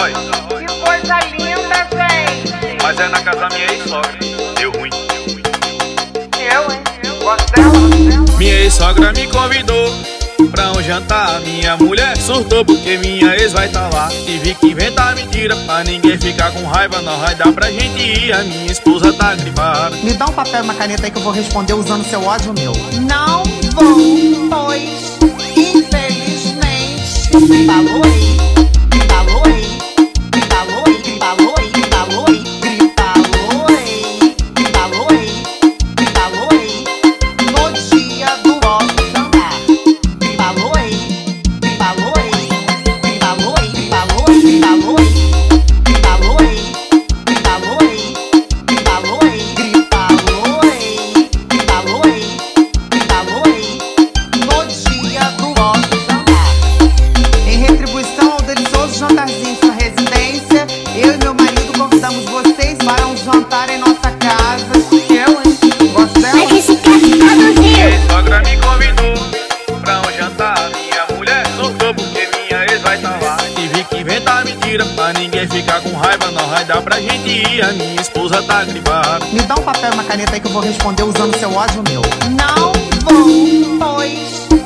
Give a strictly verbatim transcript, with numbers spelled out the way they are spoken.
Roy. Que coisa linda, gente. Mas é na casa da minha ex-sogra. Deu ruim. Eu, hein? Gosto dela. Minha ex-sogra me convidou pra um jantar. Minha mulher surtou porque minha ex vai tá lá. Tive que inventar mentira pra ninguém ficar com raiva. Não vai dar pra gente ir, a minha esposa tá gripada. Me dá um papel e uma caneta aí que eu vou responder usando seu ódio meu. Não vou, pois, infelizmente, falou aí, falou aí, falou aí, falou aí, falou aí, falou aí, falou aí, falou aí, no dia do nosso jantar. Falou aí, falou aí, falou aí, falou aí, falou aí, falou aí, falou aí, falou aí, falou aí, falou aí, falou aí, no dia do nosso jantar. Em retribuição ao delicioso jantarzinho em sua residência, eu e meu marido convidamos vocês para um jantar em nossa casa. Eu, hein? Gosto dela? Minha ex-sogra me convidou pra um jantar. Minha mulher surtou porque minha ex vai tá lá. Tive que inventar mentira pra ninguém ficar com raiva. Não vai dar pra gente ir, a minha esposa tá gripada. Me dá um papel e uma caneta aí que eu vou responder usando seu ódio meu. Não vou, pois,